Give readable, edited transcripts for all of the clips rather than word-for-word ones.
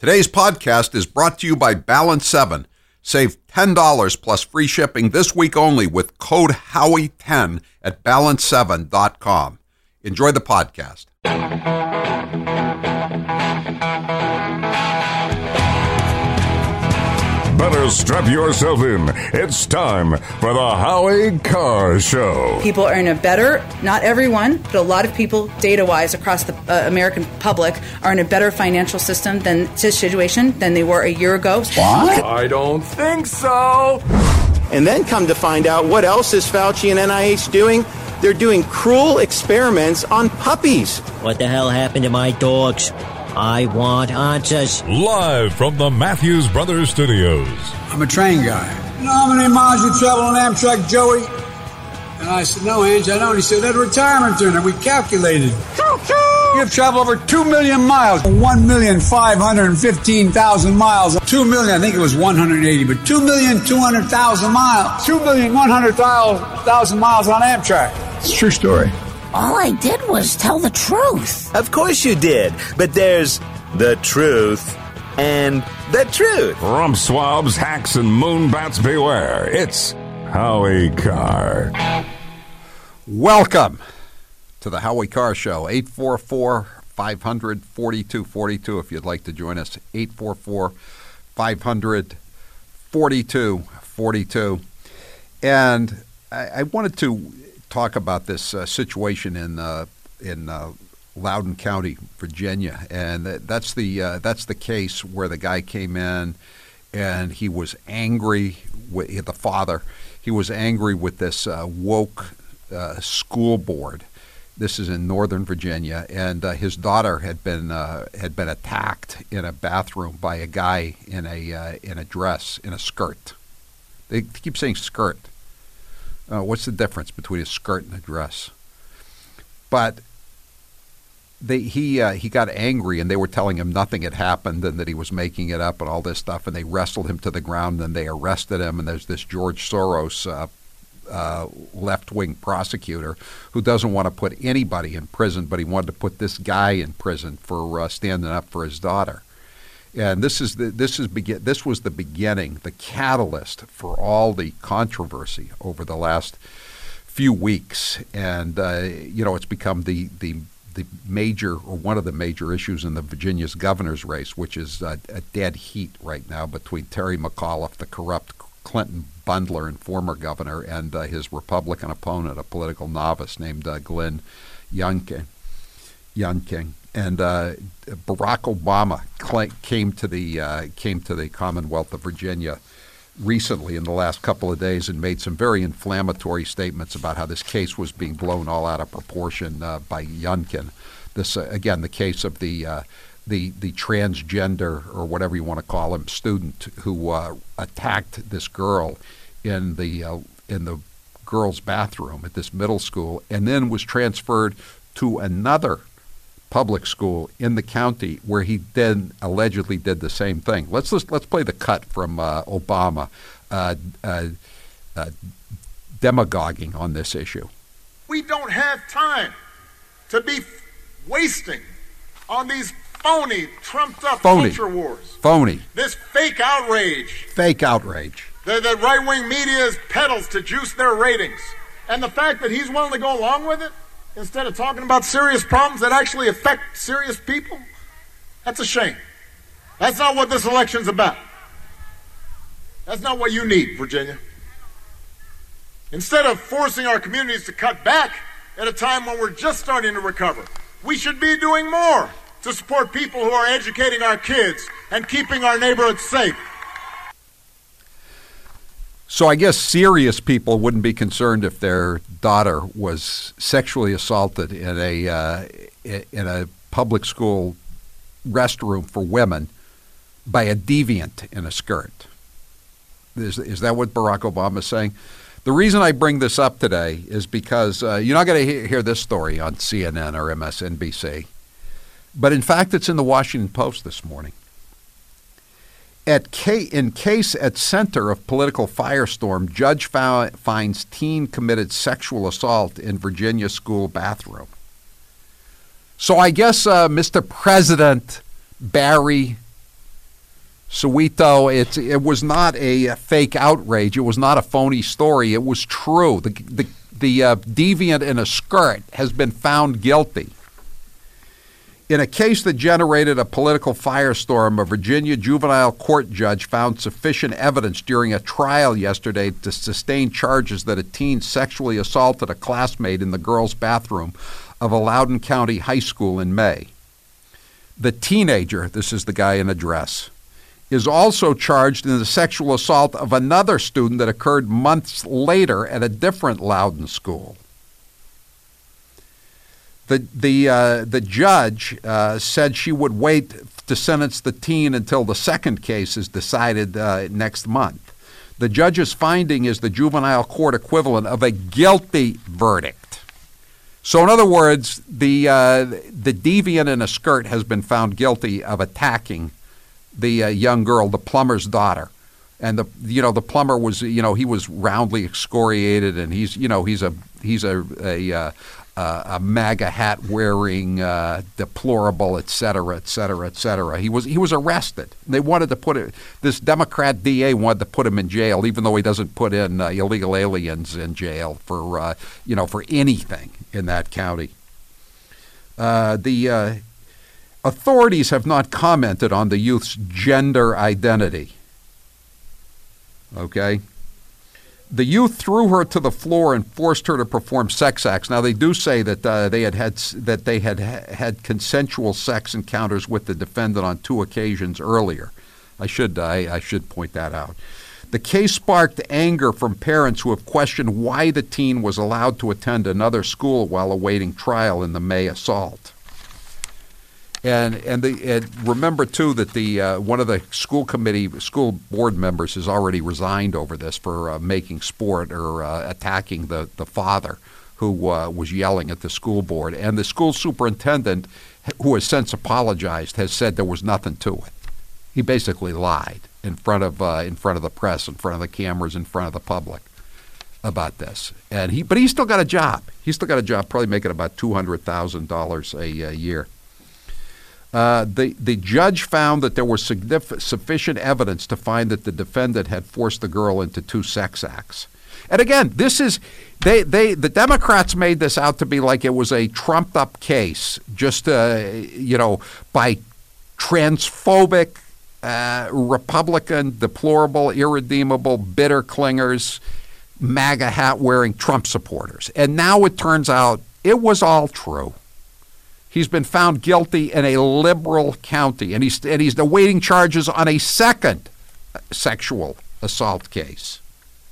Today's podcast is brought to you by Balance 7. Save $10 plus free shipping this week only with code Howie10 at balance7.com. Enjoy the podcast. Better strap yourself in. It's time for the Howie Carr Show. People are in a better, not everyone, but a lot of people, data-wise, across the American public, are in a better financial situation than they were a year ago. What? I don't think so. And then come to find out, what else is Fauci and NIH doing? They're doing cruel experiments on puppies. What the hell happened to my dogs? I want answers. Live from the Matthews Brothers Studios. I'm a train guy. You know how many miles you travel on Amtrak, Joey? And I said, no, Ange, I don't. He said, at retirement dinner, we calculated. You've traveled over 2 million miles. 1,515,000 miles. 2 million, I think it was 180, but 2,200,000 miles. 2,100,000 miles on Amtrak. It's a true story. All I did was tell the truth. Of course you did, but there's the truth and the truth. Rump swabs, hacks, and moonbats beware. It's Howie Carr. Welcome to the Howie Carr Show. 844-500-4242 if you'd like to join us. 844-500-4242. And I wanted to talk about this situation in Loudoun County, Virginia, and that's the case where the guy came in and he was angry with the father. He was angry with this woke school board. This is in Northern Virginia, and his daughter had been attacked in a bathroom by a guy in a dress, in a skirt. They keep saying skirt. What's the difference between a skirt and a dress? But he got angry, and they were telling him nothing had happened and that he was making it up and all this stuff, and they wrestled him to the ground, and they arrested him, and there's this George Soros left-wing prosecutor who doesn't want to put anybody in prison, but he wanted to put this guy in prison for standing up for his daughter. And this was the beginning, the catalyst for all the controversy over the last few weeks, and it's become the major, or one of the major issues in the Virginia's governor's race, which is a dead heat right now between Terry McAuliffe, the corrupt Clinton bundler and former governor, and his Republican opponent, a political novice named Glenn Youngkin. And Barack Obama came to the Commonwealth of Virginia recently in the last couple of days and made some very inflammatory statements about how this case was being blown all out of proportion by Youngkin. This again, the case of the transgender, or whatever you want to call him, student who attacked this girl in the girls' bathroom at this middle school, and then was transferred to another public school in the county where he then allegedly did the same thing. Let's play the cut from Obama demagoguing on this issue. We don't have time to be wasting on these phony, trumped-up culture wars. Phony. This fake outrage. Fake outrage. The right-wing media peddles to juice their ratings. And the fact that he's willing to go along with it, instead of talking about serious problems that actually affect serious people, that's a shame. That's not what this election's about. That's not what you need, Virginia. Instead of forcing our communities to cut back at a time when we're just starting to recover, we should be doing more to support people who are educating our kids and keeping our neighborhoods safe. So I guess serious people wouldn't be concerned if their daughter was sexually assaulted in a public school restroom for women by a deviant in a skirt. Is that what Barack Obama is saying? The reason I bring this up today is because you're not going to hear this story on CNN or MSNBC, but in fact it's in the Washington Post this morning. In case at center of political firestorm, judge finds teen committed sexual assault in Virginia school bathroom. So I guess Mr. President Barry Soweto, it was not a fake outrage. It was not a phony story. It was true. The deviant in a skirt has been found guilty. In a case that generated a political firestorm, a Virginia juvenile court judge found sufficient evidence during a trial yesterday to sustain charges that a teen sexually assaulted a classmate in the girls' bathroom of a Loudoun County high school in May. The teenager, this is the guy in a dress, is also charged in the sexual assault of another student that occurred months later at a different Loudoun school. The judge said she would wait to sentence the teen until the second case is decided next month. The judge's finding is the juvenile court equivalent of a guilty verdict. So in other words, the deviant in a skirt has been found guilty of attacking the young girl, the plumber's daughter. And the plumber was, he was roundly excoriated, and he's a MAGA hat wearing, deplorable, et cetera, et cetera, et cetera. He was arrested. They wanted to this Democrat DA wanted to put him in jail, even though he doesn't put in illegal aliens in jail for anything in that county. The authorities have not commented on the youth's gender identity. Okay? The youth threw her to the floor and forced her to perform sex acts. Now, they do say that they had consensual sex encounters with the defendant on 2 occasions earlier. I should point that out. The case sparked anger from parents who have questioned why the teen was allowed to attend another school while awaiting trial in the May assault. And remember too that one of the school board members has already resigned over this for making sport or attacking the father who was yelling at the school board. And the school superintendent, who has since apologized, has said there was nothing to it. He basically lied in front of the press, in front of the cameras, in front of the public about this. But he's still got a job. He's still got a job, probably making about $200,000 a year. The judge found that there was sufficient evidence to find that the defendant had forced the girl into 2 sex acts. And again, this is the Democrats made this out to be like it was a trumped up case, just by transphobic, Republican, deplorable, irredeemable, bitter clingers, MAGA hat wearing Trump supporters. And now it turns out it was all true. He's been found guilty in a liberal county, and he's awaiting charges on a second sexual assault case.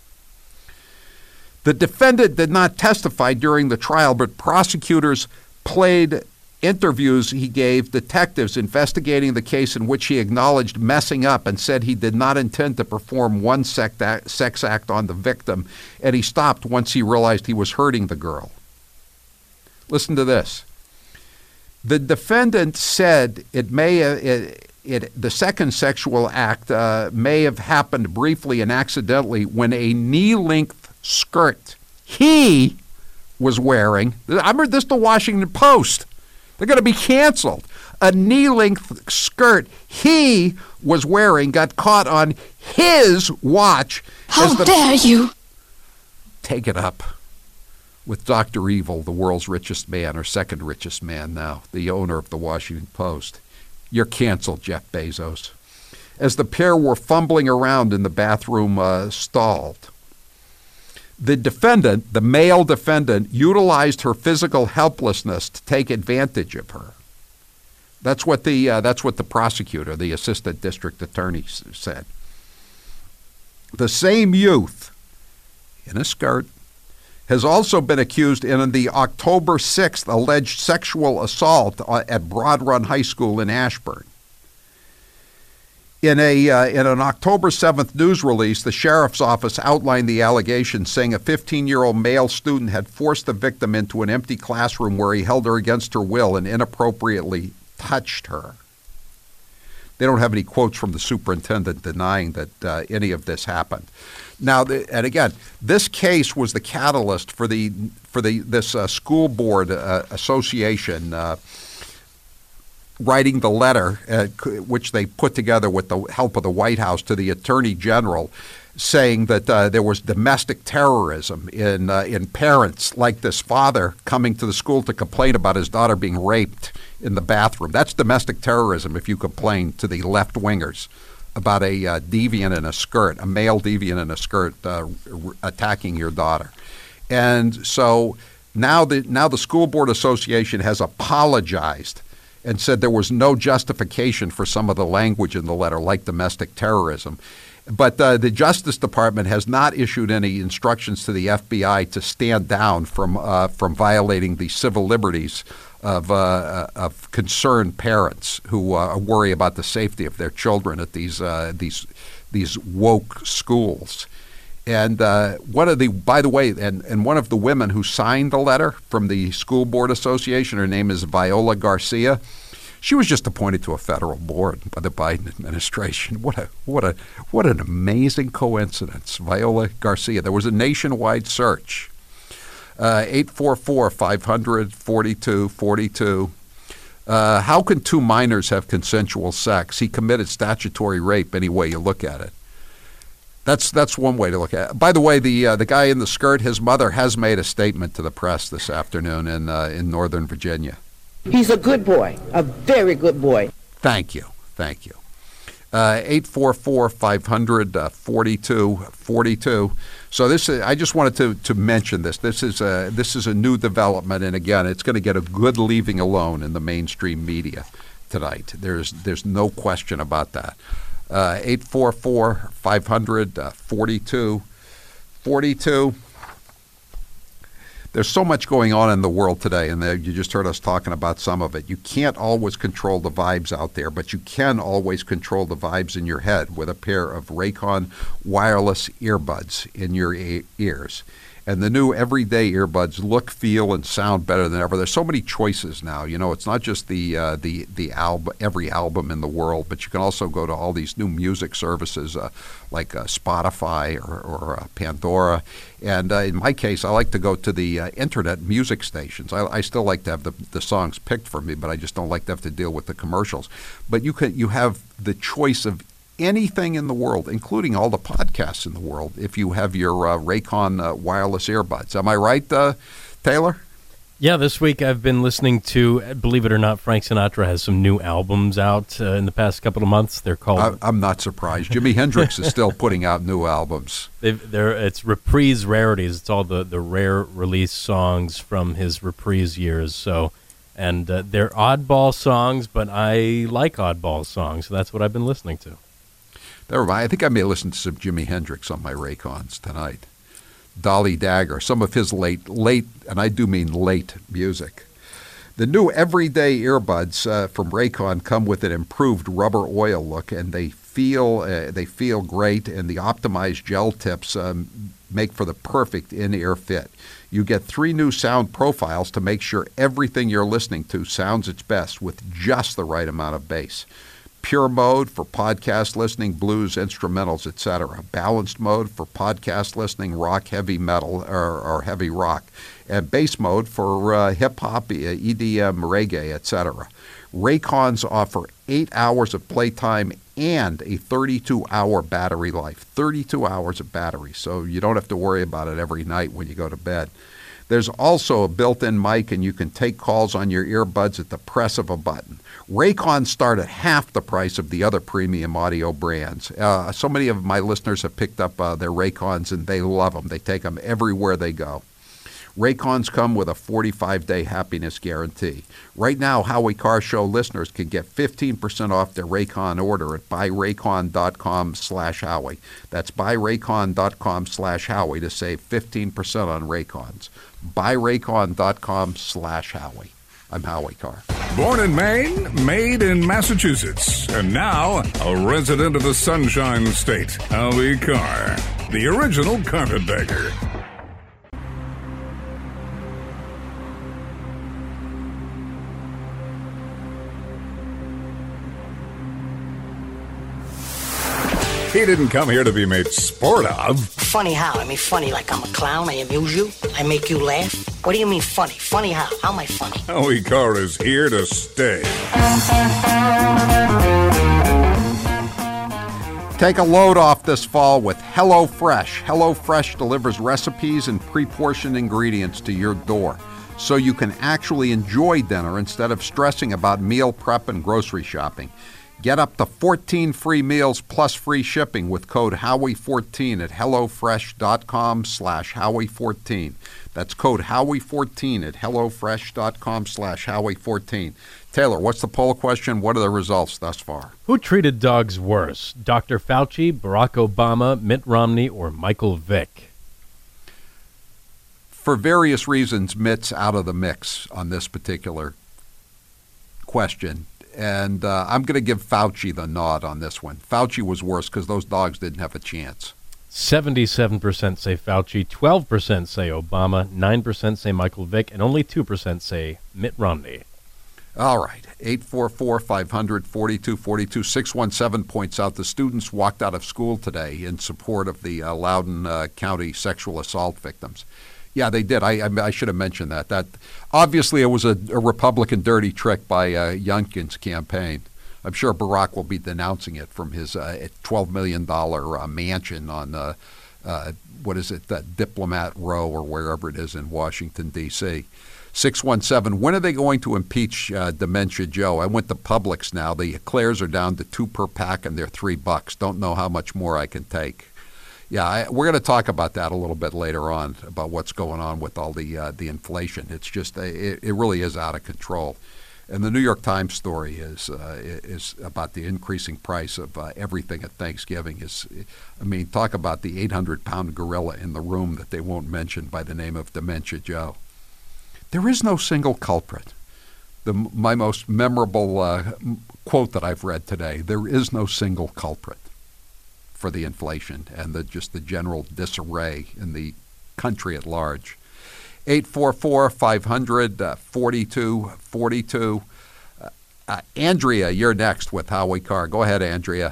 The defendant did not testify during the trial, but prosecutors played interviews he gave detectives investigating the case in which he acknowledged messing up and said he did not intend to perform one sex act on the victim, and he stopped once he realized he was hurting the girl. Listen to this. The defendant said the second sexual act may have happened briefly and accidentally when a knee-length skirt he was wearing, I read this to Washington Post, they're going to be canceled. A knee-length skirt he was wearing got caught on his watch. How dare you? Take it up with Dr. Evil, the world's richest man, or second richest man now, the owner of the Washington Post. You're canceled, Jeff Bezos. As the pair were fumbling around in the bathroom stalled, the defendant, the male defendant, utilized her physical helplessness to take advantage of her. That's what the prosecutor, the assistant district attorney, said. The same youth, in a skirt, has also been accused in the October 6th alleged sexual assault at Broad Run High School in Ashburn. In an October 7th news release, the sheriff's office outlined the allegations, saying a 15-year-old male student had forced the victim into an empty classroom where he held her against her will and inappropriately touched her. They don't have any quotes from the superintendent denying that any of this happened. Now, and again, this case was the catalyst for this school board association writing the letter, which they put together with the help of the White House, to the Attorney General, saying that there was domestic terrorism in parents like this father coming to the school to complain about his daughter being raped in the bathroom. That's domestic terrorism if you complain to the left-wingers about a deviant in a skirt, a male deviant in a skirt attacking your daughter. And so now the School Board Association has apologized and said there was no justification for some of the language in the letter, like domestic terrorism. But the Justice Department has not issued any instructions to the FBI to stand down from violating the civil liberties of concerned parents who worry about the safety of their children at these woke schools. And one of the women who signed the letter from the School Board Association, her name is Viola Garcia. She was just appointed to a federal board by the Biden administration. What an amazing coincidence. Viola Garcia. There was a nationwide search. 844-500-4242. How can two minors have consensual sex? He committed statutory rape any way you look at it. That's one way to look at it. By the way, the guy in the skirt, his mother has made a statement to the press this afternoon in Northern Virginia. He's a good boy, a very good boy. Thank you. 844-500-4242. So I just wanted to mention this. This is a new development, and again, it's going to get a good leaving alone in the mainstream media tonight. There's no question about that. 844-500-4242. There's so much going on in the world today, and you just heard us talking about some of it. You can't always control the vibes out there, but you can always control the vibes in your head with a pair of Raycon wireless earbuds in your ears. And the new everyday earbuds look, feel, and sound better than ever. There's so many choices now. You know, it's not just the album, every album in the world, but you can also go to all these new music services like Spotify or Pandora. And in my case, I like to go to the internet music stations. I still like to have the songs picked for me, but I just don't like to have to deal with the commercials. But you have the choice of anything in the world, including all the podcasts in the world, if you have your Raycon wireless earbuds. Am I right, Taylor? Yeah, this week I've been listening to, believe it or not, Frank Sinatra has some new albums out in the past couple of months. They're called... I'm not surprised. Jimi Hendrix is still putting out new albums. It's Reprise Rarities. It's all the rare release songs from his Reprise years. So, and they're oddball songs, but I like oddball songs, so that's what I've been listening to. Never mind. I think I may listen to some Jimi Hendrix on my Raycons tonight. Dolly Dagger, some of his late, and I do mean late music. The new everyday earbuds from Raycon come with an improved rubber oil look, and they feel great, and the optimized gel tips make for the perfect in-ear fit. You get 3 new sound profiles to make sure everything you're listening to sounds its best with just the right amount of bass. Pure mode for podcast listening, blues, instrumentals, etc. Balanced mode for podcast listening, rock, heavy metal, or heavy rock. And bass mode for hip-hop, EDM, reggae, etc. Raycons offer 8 hours of playtime and a 32-hour battery life. 32 hours of battery, so you don't have to worry about it every night when you go to bed. There's also a built-in mic, and you can take calls on your earbuds at the press of a button. Raycons start at half the price of the other premium audio brands. So many of my listeners have picked up their Raycons, and they love them. They take them everywhere they go. Raycons come with a 45-day happiness guarantee. Right now, Howie Carr Show listeners can get 15% off their Raycon order at buyraycon.com/Howie. That's buyraycon.com/Howie to save 15% on Raycons. buyraycon.com/Howie. I'm Howie Carr. Born in Maine, made in Massachusetts, and now a resident of the Sunshine State, Howie Carr, the original carpetbagger. He didn't come here to be made sport of. Funny how? I mean, funny like I'm a clown, I amuse you, I make you laugh? What do you mean funny? Funny how? How am I funny? Howie Carr is here to stay. Take a load off this fall with HelloFresh. HelloFresh delivers recipes and pre-portioned ingredients to your door, so you can actually enjoy dinner instead of stressing about meal prep and grocery shopping. Get up to 14 free meals plus free shipping with code Howie14 at HelloFresh.com/Howie14. That's code Howie14 at HelloFresh.com/Howie14. Taylor, what's the poll question? What are the results thus far? Who treated dogs worse, Dr. Fauci, Barack Obama, Mitt Romney, or Michael Vick? For various reasons, Mitt's out of the mix on this particular question. And I'm going to give Fauci the nod on this one. Fauci was worse because those dogs didn't have a chance. 77% say Fauci, 12% say Obama, 9% say Michael Vick, and only 2% say Mitt Romney. All right. 844-500-4242. 617 points out the students walked out of school today in support of the Loudoun County sexual assault victims. Yeah, they did. I should have mentioned that. That obviously it was a Republican dirty trick by Youngkin's campaign. I'm sure Barack will be denouncing it from his $12 million mansion on Diplomat Row or wherever it is in Washington, D.C. 617, when are they going to impeach Dementia Joe? I went to Publix now. The eclairs are down to 2 per pack and they're $3. Don't know how much more I can take. Yeah, we're going to talk about that a little bit later on, about what's going on with all the inflation. It's just it really is out of control. And the New York Times story is about the increasing price of everything at Thanksgiving. Talk about the 800-pound gorilla in the room that they won't mention by the name of Dementia Joe. There is no single culprit. My most memorable quote that I've read today, there is no single culprit for the inflation and the general disarray in the country at large. 844-500-4242. Andrea, you're next with Howie Carr. Go ahead, Andrea.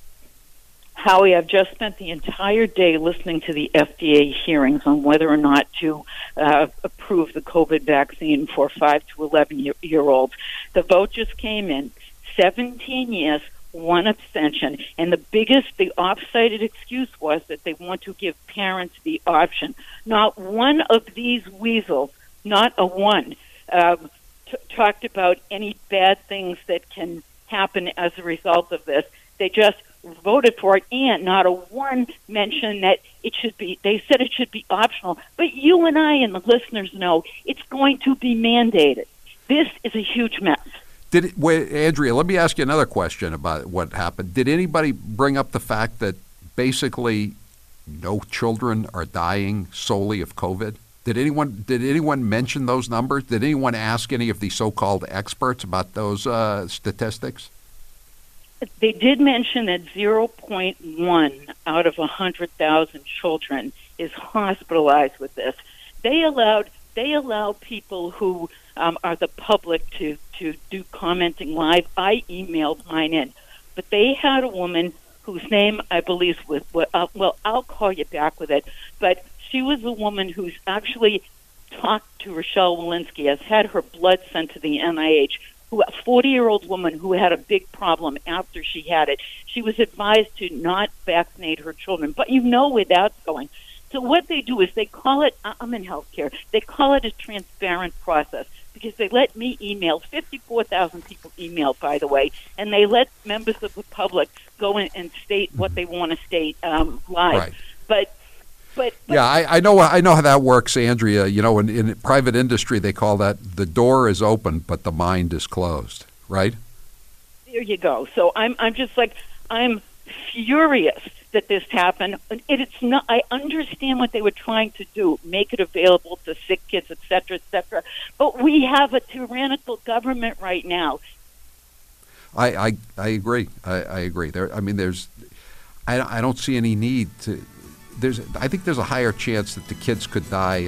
Howie, I've just spent the entire day listening to the FDA hearings on whether or not to approve the COVID vaccine for 5 to 11-year-olds. The vote just came in, 17 yes, 1 abstention, and the off-cited excuse was that they want to give parents the option. Not one of these weasels, not a one, talked about any bad things that can happen as a result of this. They just voted for it, and not a one mentioned that they said it should be optional. But you and I and the listeners know it's going to be mandated. This is a huge mess. Andrea, let me ask you another question about what happened. Did anybody bring up the fact that basically no children are dying solely of COVID? Did anyone mention those numbers? Did anyone ask any of the so-called experts about those statistics? They did mention that 0.1 out of 100,000 children is hospitalized with this. They allow people who are the public to do commenting live. I emailed mine in, but they had a woman whose name I believe was I'll call you back with it. But she was a woman who's actually talked to Rochelle Walensky, has had her blood sent to the NIH. A 40-year-old woman who had a big problem after she had it. She was advised to not vaccinate her children, but you know where that's going. So what they do is they call it, I'm in healthcare, they call it a transparent process because they let me email, 54,000 people email, by the way, and they let members of the public go in and state what they want to state live. Right. But yeah, I know how that works, Andrea. You know, in private industry, they call that the door is open, but the mind is closed, right? There you go. So I'm just like, I'm furious that this happened. It's not. I understand what they were trying to do, make it available to sick kids, et cetera, but we have a tyrannical government right now. I agree. I agree. I don't see any need to. I think there's a higher chance that the kids could die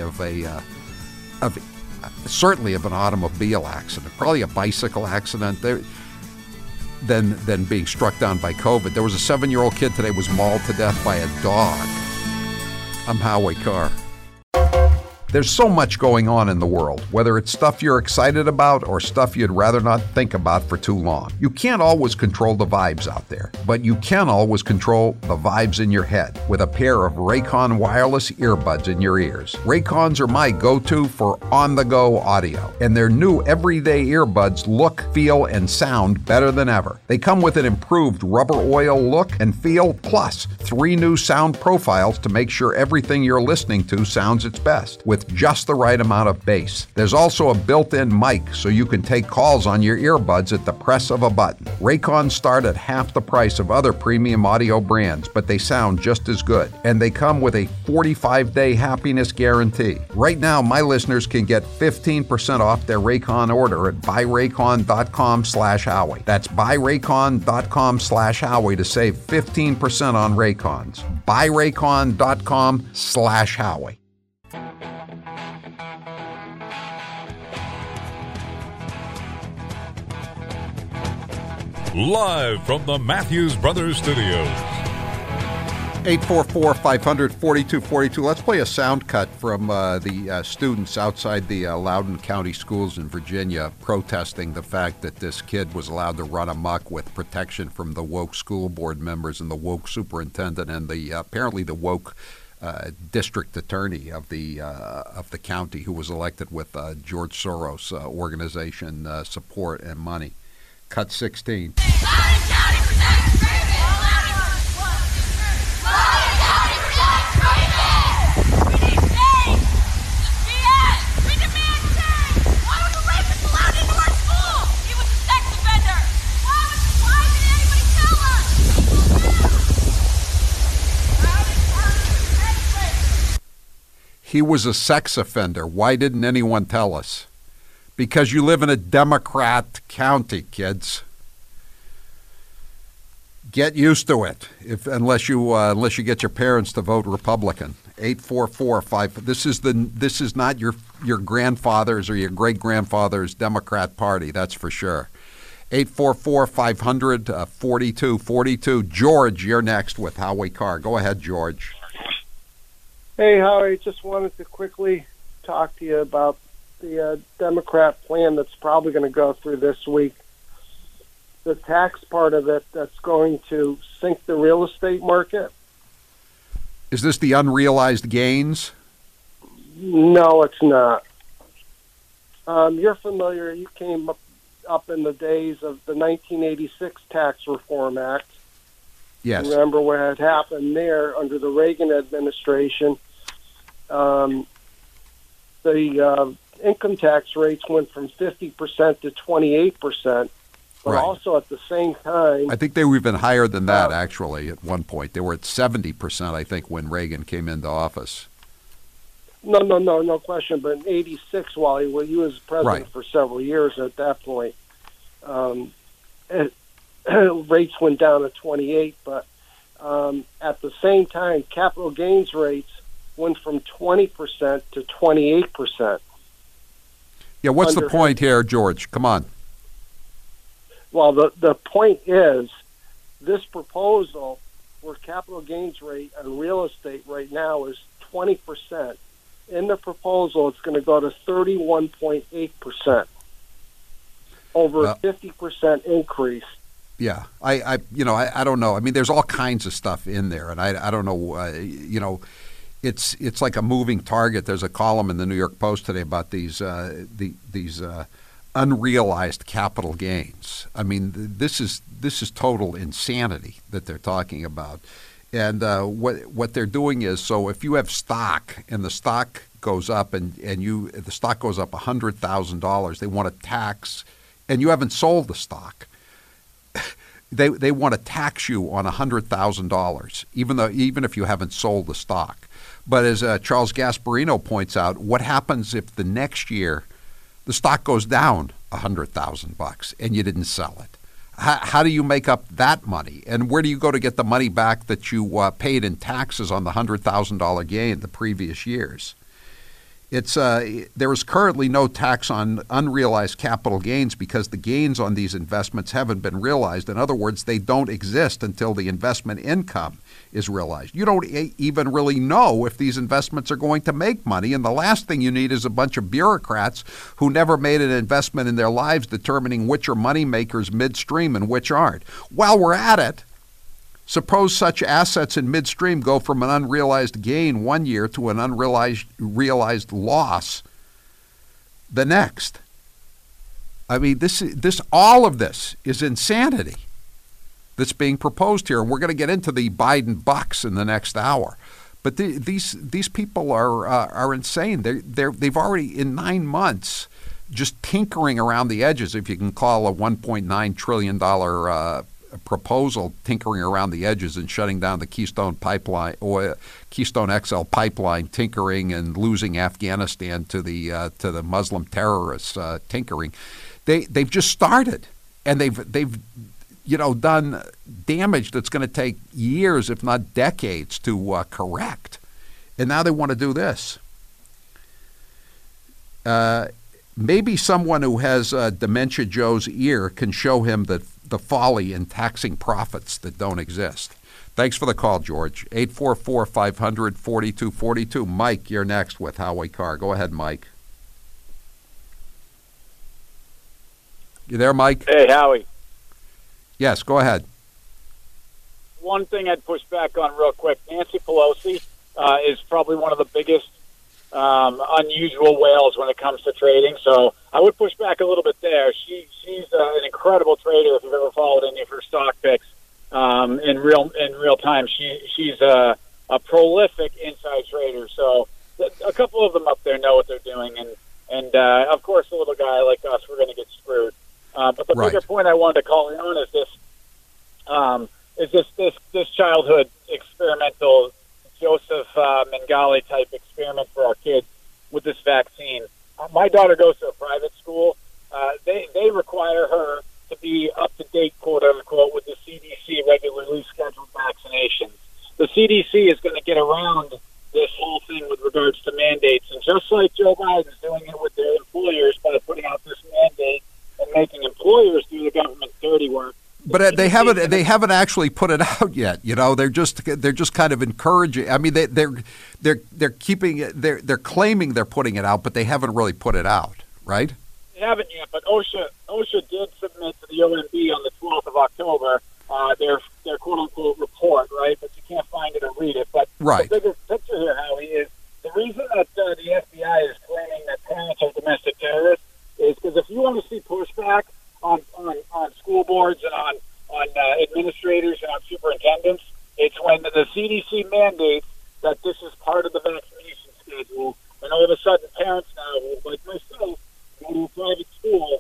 certainly of an automobile accident, probably a bicycle accident. than being struck down by COVID. There was a 7-year-old kid today was mauled to death by a dog. I'm Howie Carr. There's so much going on in the world, whether it's stuff you're excited about or stuff you'd rather not think about for too long. You can't always control the vibes out there, but you can always control the vibes in your head with a pair of Raycon wireless earbuds in your ears. Raycons are my go-to for on-the-go audio, and their new everyday earbuds look, feel, and sound better than ever. They come with an improved rubber oil look and feel, plus 3 new sound profiles to make sure everything you're listening to sounds its best, with just the right amount of bass. There's also a built-in mic so you can take calls on your earbuds at the press of a button. Raycons start at half the price of other premium audio brands, but they sound just as good. And they come with a 45-day happiness guarantee. Right now, my listeners can get 15% off their Raycon order at buyraycon.com/Howie. That's buyraycon.com/Howie to save 15% on Raycons. buyraycon.com/Howie. Live from the Matthews Brothers Studios. 844-500-4242. Let's play a sound cut from the students outside the Loudoun County schools in Virginia protesting the fact that this kid was allowed to run amok with protection from the woke school board members and the woke superintendent and the apparently the woke district attorney of the county, who was elected with George Soros organization support and money. Cut 16. He was a sex offender. Why didn't anyone tell us? Because you live in a Democrat county, kids. Get used to it. Unless you get your parents to vote Republican. 844-5. This is not your grandfather's or your great grandfather's Democrat Party. That's for sure. 844-500-4242. George, you're next with Howie Carr. Go ahead, George. Hey, Howie. Just wanted to quickly talk to you about the Democrat plan that's probably going to go through this week. The tax part of it that's going to sink the real estate market. Is this the unrealized gains? No, it's not. You're familiar. You came up in the days of the 1986 Tax Reform Act. Yes. Remember what had happened there under the Reagan administration? The income tax rates went from 50% to 28%, but right. Also at the same time... I think they were even higher than that, actually, at one point. They were at 70%, I think, when Reagan came into office. No question, but in 86, while he was president right. for several years at that point, rates went down to 28, but at the same time, capital gains rates went from 20% to 28%. Yeah, what's the point here, George? Come on. Well, the point is, this proposal where capital gains rate on real estate right now is 20%. In the proposal, it's going to go to 31.8%, over a 50% increase. Yeah, I don't know. I mean, there's all kinds of stuff in there, and I don't know. It's like a moving target. There's a column in the New York Post today about these unrealized capital gains. I mean, this is total insanity that they're talking about. And what they're doing is, so if you have stock and the stock goes up and the stock goes up $100,000, they want to tax, and you haven't sold the stock. They want to tax you on $100,000, even if you haven't sold the stock. But as Charles Gasparino points out, what happens if the next year the stock goes down $100,000 and you didn't sell it? How do you make up that money? And where do you go to get the money back that you paid in taxes on the $100,000 gain the previous years? There is currently no tax on unrealized capital gains because the gains on these investments haven't been realized. In other words, they don't exist until the investment income is realized. You don't even really know if these investments are going to make money, and the last thing you need is a bunch of bureaucrats who never made an investment in their lives determining which are money makers midstream and which aren't. While we're at it, suppose such assets in midstream go from an unrealized gain one year to an realized loss the next. I mean, all of this is insanity that's being proposed here. And we're going to get into the Biden bucks in the next hour. But these people are insane. They've already, in 9 months, just tinkering around the edges, if you can call a $1.9 trillion proposal tinkering around the edges and shutting down the Keystone Pipeline or Keystone XL pipeline, tinkering and losing Afghanistan to the Muslim terrorists, tinkering. They've just started, and they've done damage that's going to take years, if not decades, to correct. And now they want to do this. Maybe someone who has Dementia Joe's ear can show him the folly in taxing profits that don't exist. Thanks for the call, George. 844-500-4242. Mike, you're next with Howie Carr. Go ahead, Mike. You there, Mike? Hey, Howie. Yes, go ahead. One thing I'd push back on real quick. Nancy Pelosi is probably one of the biggest unusual whales when it comes to trading, so I would push back a little bit there. She's an incredible trader. If you've ever followed any of her stock picks in real time, she's a prolific inside trader. So a couple of them up there know what they're doing, and of course, a little guy like us, we're going to get screwed. But the bigger point I wanted to call in on is this childhood experimental Joseph Mengele type experiment for our kids with this vaccine. My daughter goes to a private school. They require her to be up to date, quote unquote, with the CDC regularly scheduled vaccinations. The CDC is going to get around this whole thing with regards to mandates, and just like Joe Biden's doing it with their employers by putting out this mandate and making employers do the government dirty work. But they haven't actually put it out yet. They're just kind of encouraging. I mean, they're keeping it. They're claiming they're putting it out, but they haven't really put it out, right? They haven't yet. But OSHA did submit to the OMB on the 12th of October their quote unquote report, right? But you can't find it or read it. But right. The bigger picture here, Howie, is the reason that the FBI is claiming that parents are domestic terrorists is because if you want to see pushback on school boards and on administrators and on superintendents, it's when the CDC mandates that this is part of the vaccination schedule, and all of a sudden parents now, like myself, go to a private school.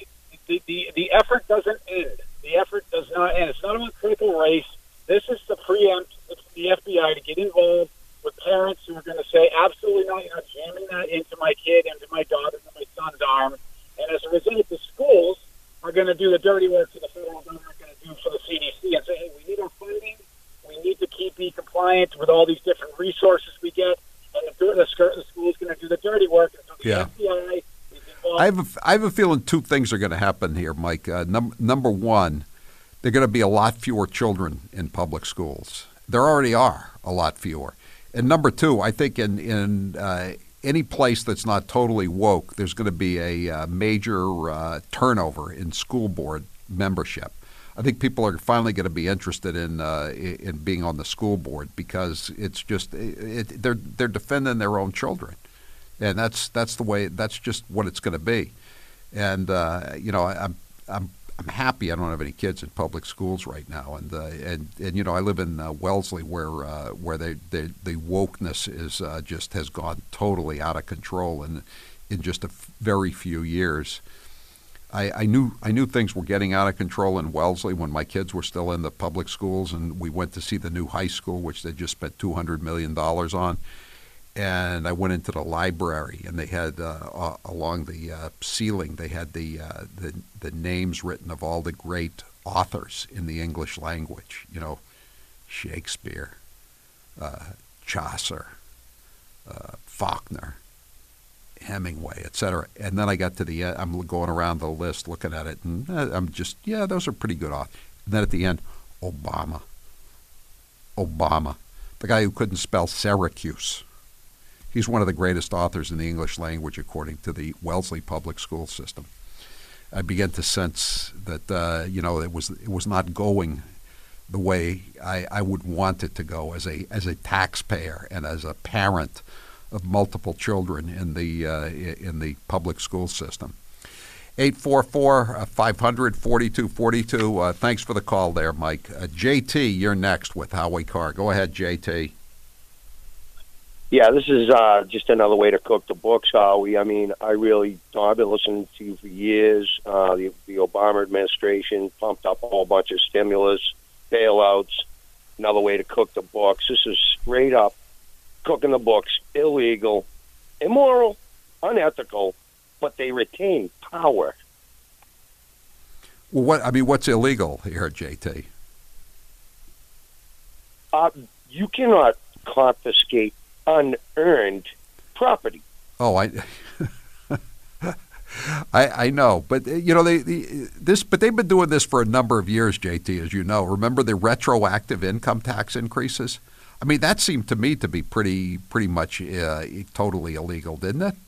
The effort doesn't end. The effort does not end. It's not about critical race. This is to preempt the FBI to get involved with parents who are going to say, absolutely not, you're not jamming that into my kid, into my daughter, into my son's arm. And as a result, the schools are going to do the dirty work for the federal government going to do for the CDC and say, hey, we need our funding. We need to be compliant with all these different resources we get. And the school is going to do the dirty work. And so the FBI is involved. I have a feeling two things are going to happen here, Mike. Number one, there are going to be a lot fewer children in public schools. There already are a lot fewer. And number two, I think in any place that's not totally woke, there's going to be a major turnover in school board membership. I think people are finally going to be interested in being on the school board because it's just they're defending their own children, and that's the way. That's just what it's going to be. And I'm happy I don't have any kids in public schools right now, and I live in Wellesley where the wokeness is just has gone totally out of control in just a very few years. I knew things were getting out of control in Wellesley when my kids were still in the public schools, and we went to see the new high school, which they just spent $200 million on. And I went into the library, and they had along the ceiling, they had the names written of all the great authors in the English language. Shakespeare, Chaucer, Faulkner, Hemingway, etc. And then I got to the end. I'm going around the list looking at it, and I'm just, yeah, those are pretty good authors. And then at the end, Obama, the guy who couldn't spell Syracuse. He's one of the greatest authors in the English language, according to the Wellesley Public School System. I began to sense that it was not going the way I would want it to go as a taxpayer and as a parent of multiple children in the public school system. 844-500-4242. Thanks for the call there, Mike. JT, you're next with Howie Carr. Go ahead, JT. Yeah, this is just another way to cook the books, Howie. I mean, I've been listening to you for years. The Obama administration pumped up a whole bunch of stimulus, bailouts, another way to cook the books. This is straight up cooking the books, illegal, immoral, unethical, but they retain power. Well, what's illegal here, JT? You cannot confiscate unearned property. Oh, I know, but but they've been doing this for a number of years, JT, as you know. Remember the retroactive income tax increases? I mean, that seemed to me to be pretty much totally illegal, didn't it?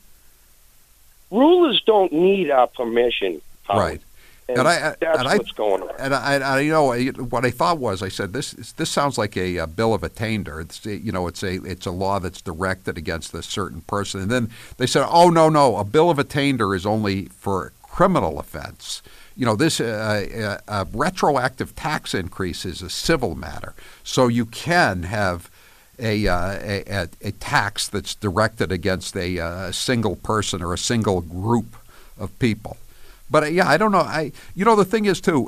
Rulers don't need our permission, Howard. Right. And that's what's going on. And I what I thought was, I said this sounds like a bill of attainder. It's a law that's directed against a certain person. And then they said, oh no, a bill of attainder is only for a criminal offense. This retroactive tax increase is a civil matter, so you can have a tax that's directed against a single person or a single group of people. But I don't know. The thing is too,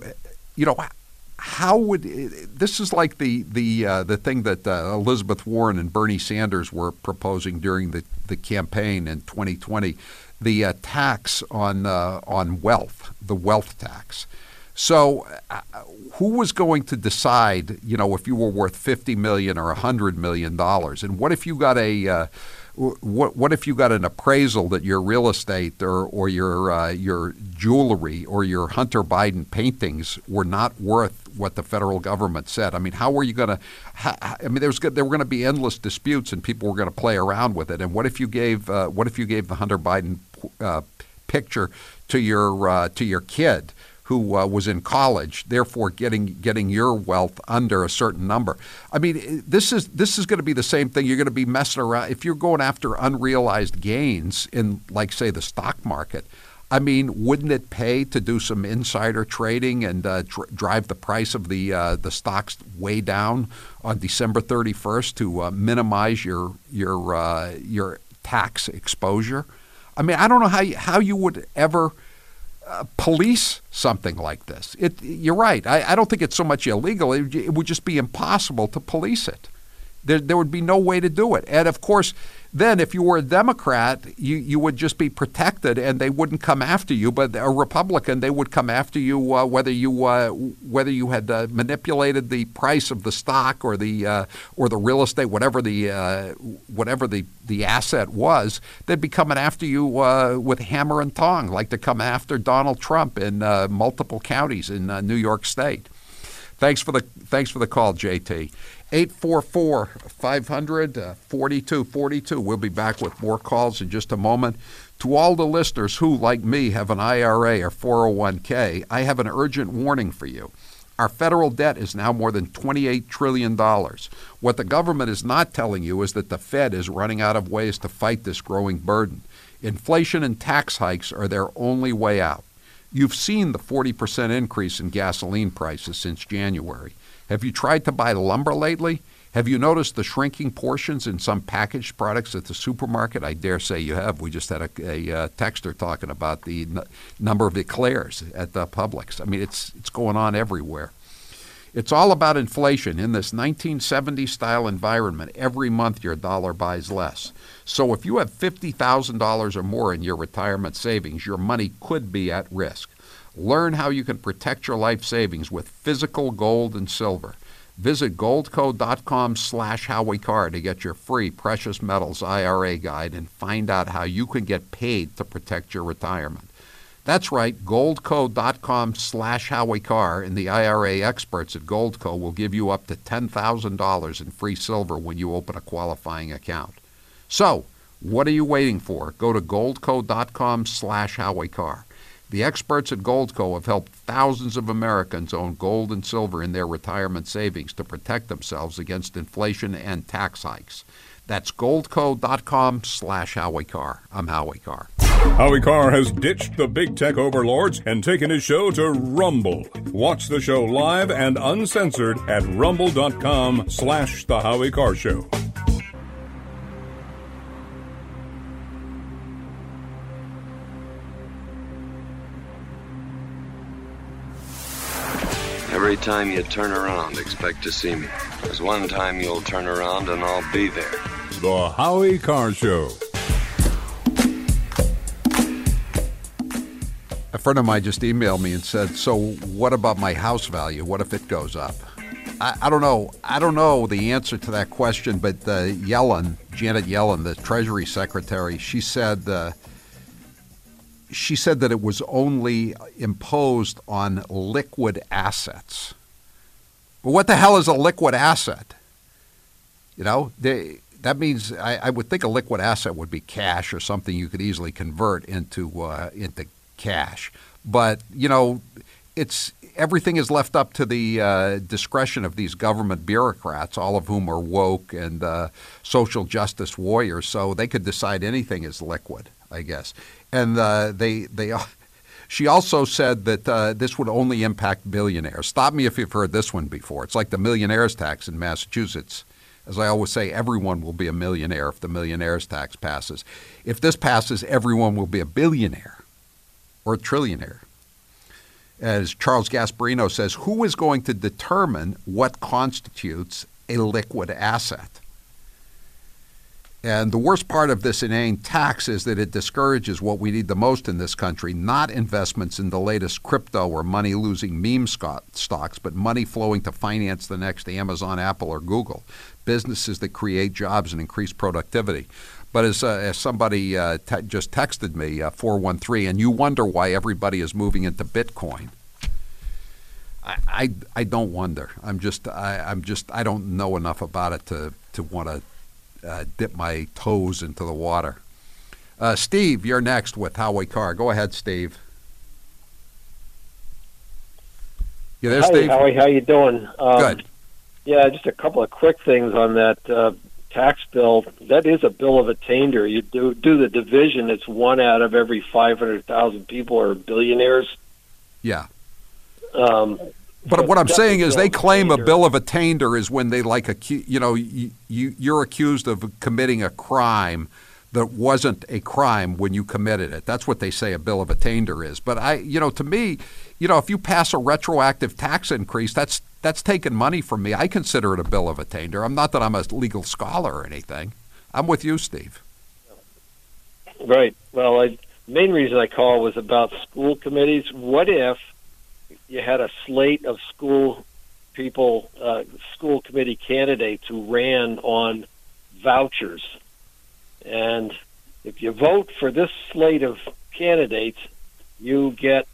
how would this is like the thing that Elizabeth Warren and Bernie Sanders were proposing during the campaign in 2020, the tax on wealth, the wealth tax. So, who was going to decide, if you were worth $50 million or $100 million? And what if you got what if you got an appraisal that your real estate or your jewelry or your Hunter Biden paintings were not worth what the federal government said? I mean, how were you going to? There were going to be endless disputes, and people were going to play around with it. And what if you gave the Hunter Biden picture to your kid who was in college, therefore getting your wealth under a certain number? I mean, this is going to be the same thing. You're going to be messing around if you're going after unrealized gains in, like, say, the stock market. I mean, wouldn't it pay to do some insider trading and drive the price of the stocks way down on December 31st to minimize your tax exposure? I mean, I don't know how you would ever police something like this. You're right. I don't think it's so much illegal. It would just be impossible to police it. There would be no way to do it. And of course, then if you were a Democrat, you would just be protected, and they wouldn't come after you. But a Republican, they would come after you whether you had manipulated the price of the stock or the real estate, whatever the asset was. They'd be coming after you with hammer and tong, like to come after Donald Trump in multiple counties in New York State. Thanks for the call, JT. 844-500-4242. We'll be back with more calls in just a moment. To all the listeners who, like me, have an IRA or 401k, I have an urgent warning for you. Our federal debt is now more than $28 trillion. What the government is not telling you is that the Fed is running out of ways to fight this growing burden. Inflation and tax hikes are their only way out. You've seen the 40% increase in gasoline prices since January. Have you tried to buy lumber lately? Have you noticed the shrinking portions in some packaged products at the supermarket? I dare say you have. We just had a texter talking about the number of eclairs at the Publix. I mean, it's going on everywhere. It's all about inflation. In this 1970s-style environment, every month your dollar buys less. So if you have $50,000 or more in your retirement savings, your money could be at risk. Learn how you can protect your life savings with physical gold and silver. Visit goldco.com/HowieCarr to get your free precious metals IRA guide and find out how you can get paid to protect your retirement. That's right, goldco.com/HowieCarr, and the IRA experts at Goldco will give you up to $10,000 in free silver when you open a qualifying account. So, what are you waiting for? Go to goldco.com/HowieCarr. The experts at Goldco have helped thousands of Americans own gold and silver in their retirement savings to protect themselves against inflation and tax hikes. That's goldco.com/HowieCarr. I'm Howie Carr. Howie Carr has ditched the big tech overlords and taken his show to Rumble. Watch the show live and uncensored at rumble.com/The Howie Carr Show. Every time you turn around, expect to see me. There's one time you'll turn around and I'll be there. The Howie Carr Show. A friend of mine just emailed me and said, so what about my house value? What if it goes up? I don't know. I don't know the answer to that question, but Janet Yellen, the Treasury Secretary, she said that it was only imposed on liquid assets. Well, what the hell is a liquid asset? You know, that means I would think a liquid asset would be cash or something you could easily convert into cash. But, you know, everything is left up to the discretion of these government bureaucrats, all of whom are woke and social justice warriors, so they could decide anything is liquid, I guess. And she also said that this would only impact billionaires. Stop me if you've heard this one before. It's like the millionaires tax in Massachusetts. As I always say, everyone will be a millionaire if the millionaires tax passes. If this passes, everyone will be a billionaire or a trillionaire. As Charles Gasparino says, who is going to determine what constitutes a liquid asset? And the worst part of this inane tax is that it discourages what we need the most in this country, not investments in the latest crypto or money-losing meme stocks, but money flowing to finance the next Amazon, Apple, or Google, businesses that create jobs and increase productivity. But as somebody just texted me, 413, and you wonder why everybody is moving into Bitcoin. I don't wonder. I don't know enough about it to want to dip my toes into the water. Steve, you're next with Howie Carr. Go ahead, Steve. You there, Steve? Hi, Howie. How you doing? Good. Yeah, just a couple of quick things on that tax bill. That is a bill of attainder. You do the division. It's 1 out of every 500,000 people are billionaires. Yeah. But what I'm saying is they claim a bill of attainder is when they you're accused of committing a crime that wasn't a crime when you committed it. That's what they say a bill of attainder is. But to me, if you pass a retroactive tax increase, that's taking money from me. I consider it a bill of attainder. I'm not that I'm a legal scholar or anything. I'm with you, Steve. Right. Well, the main reason I called was about school committees. What if you had a slate of school committee candidates who ran on vouchers? And if you vote for this slate of candidates, we'll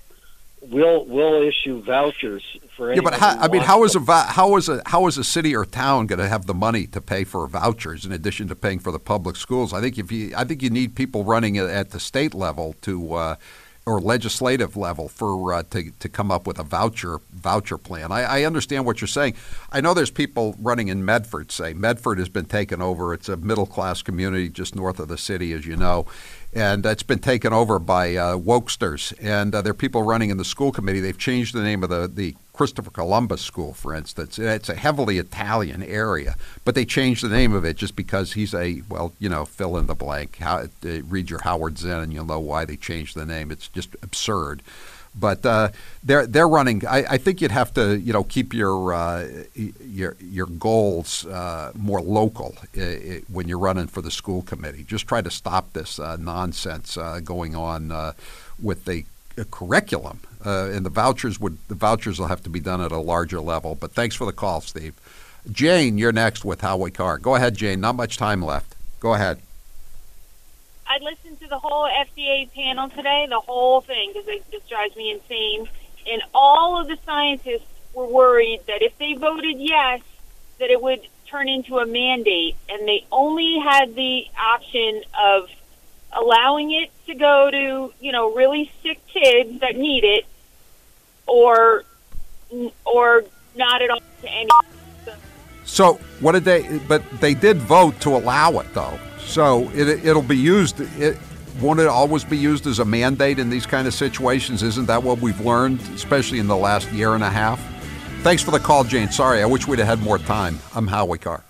issue vouchers for anyone. Yeah, but how is a city or town going to have the money to pay for vouchers in addition to paying for the public schools? I think you need people running at the state level or legislative level to come up with a voucher plan. I understand what you're saying. I know there's people running in Medford. Say Medford has been taken over. It's a middle class community just north of the city, as you know, and it's been taken over by wokesters. And there are people running in the school committee. They've changed the name of the Christopher Columbus School, for instance. It's a heavily Italian area, but they changed the name of it just because he's fill in the blank. Read your Howard Zinn and you'll know why they changed the name. It's just absurd. But they're running. I think you'd have to keep your goals more local when you're running for the school committee. Just try to stop this nonsense going on with the curriculum, and the vouchers will have to be done at a larger level. But thanks for the call, Steve. Jane, you're next with Howie Carr. Go ahead, Jane. Not much time left. Go ahead. I listened to the whole FDA panel today, the whole thing, because it just drives me insane. And all of the scientists were worried that if they voted yes, that it would turn into a mandate. And they only had the option of allowing it to go to, really sick kids that need it, or not at all to any. So what did they? But they did vote to allow it, though. So it'll be used. Won't it always be used as a mandate in these kind of situations? Isn't that what we've learned, especially in the last year and a half? Thanks for the call, Jane. Sorry, I wish we'd have had more time. I'm Howie Carr.